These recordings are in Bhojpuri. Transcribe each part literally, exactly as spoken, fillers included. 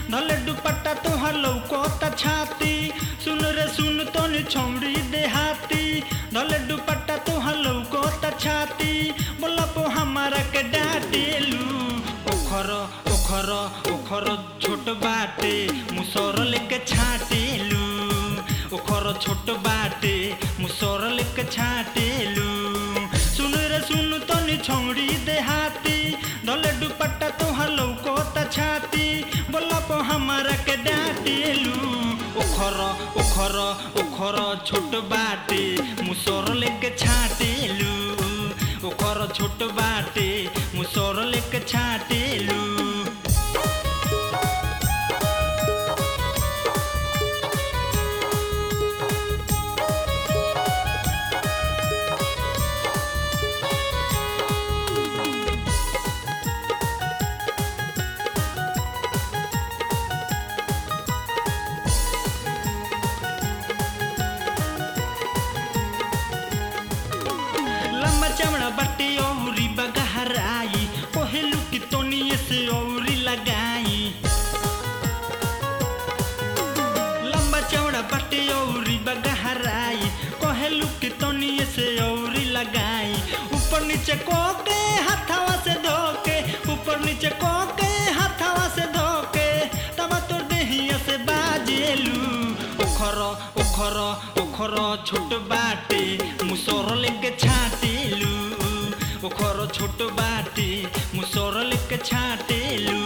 धले दुपट्टा तोहर लौकता छाती सुन रे सुन तोनी छौड़ी देहाती धले दुपट्टा तोहर लौकता छाती बोला पो हमारा के डाटेलू ओखर ओखर ओखर छोट बाटे मुसर लेके छाटेलू ओखर छोट बाटे मुसर लेके छाटेलू सुन रे सुन तोनी छौड़ी देहाती धले दुपट्टा तोहर लौकता छाती बोला पो हमारा के डाटेलू ओखर ओखर ओखर छोट बाटे मुसर लेके छाटेलू ओखर छोट बाटे मुसर लेके छाटेलू चमड़ा बट्टी औरी बगहराई कोहेलू की तोनिए से औरी लगाई लंबा चौड़ा बट्टी औरी बगहराई कोहेलू की तोनिए से औरी लगाई ऊपर नीचे कोके हाथवा से धोके ऊपर नीचे कोके हाथवा से धोके तब तोर देहिया से बाजेलू ओखर ओखर ओखर छोट बाटे मुसर लेके छाटेलू ओखर छोट बाटे मुसर लेके छाटेलू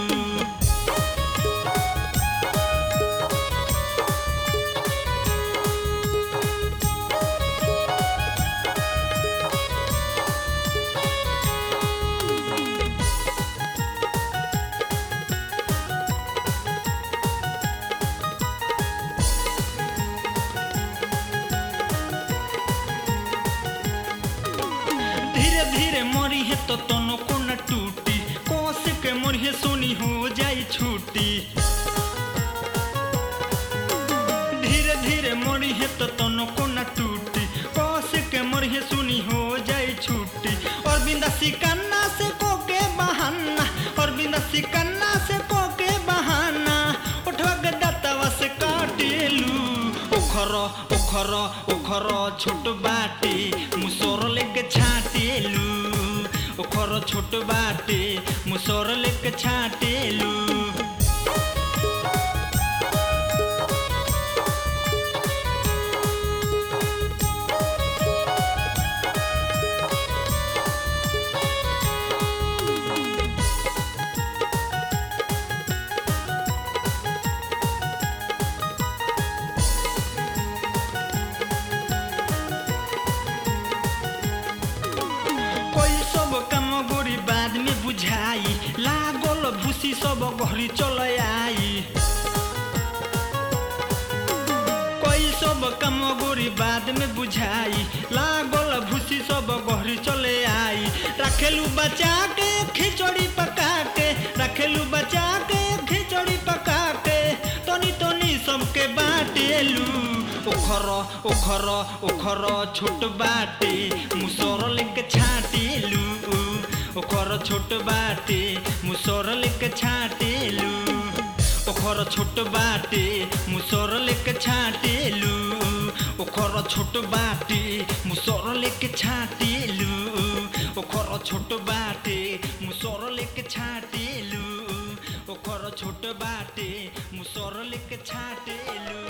धीरे धीरे मरी है तो तनो को न टूटी कोस के मरी है सोनी हो जाई छूटी धीरे धीरे मरी है तो तनो को न टूटी कोस के मरी है सोनी हो जाई छूटी और बिंदा सिकन्ना से को के बहाना और बिंदा सिकन्ना से को के बहाना उठवा के दातवा से काटेलू ओखर ओखर ओखर छोट बाटे मुसर लेके छाटेलू ओखर छोट बाटे मुसर लेके छाटेलू बाद में बुझाई लागल भूसी सब घरी चल आई कोई सब काम गोरी बाद में बुझाई लागल भूसी सब घरी चले आई रखेलू बचा के खिचड़ी पका के रखेलू बचा के खिचड़ी पका के तनी तनी सबके बाटेलू ओखर ओखर ओखर छोट बाटे मुसर लेके छाटेलू ओखर छोट बाटे मुसर लेके छाटेलू ओखर छोट बाटे मुसर लेके छाटेलू ओखर छोट बाटे मुसर लेके छाटेलू ओखर छोट बाटे मुसर लेके छाटेलू ओखर छोट बाटे मुसर लेके छाटेलू।